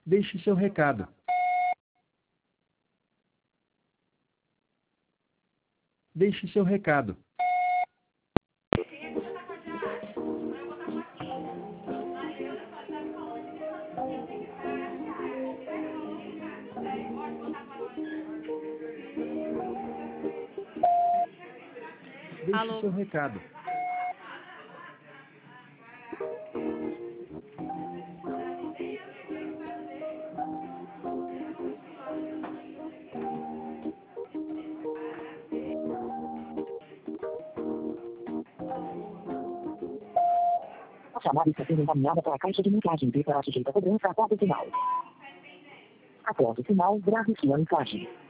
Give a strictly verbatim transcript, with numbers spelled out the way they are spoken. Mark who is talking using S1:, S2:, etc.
S1: Deixe seu recado. Deixe seu recado. Deixe
S2: Alô?
S1: seu recado.
S3: A chamada está sendo encaminhada para a caixa de mensagem e será sujeita a cobrança após o sinal. Após o sinal, grave sua mensagem.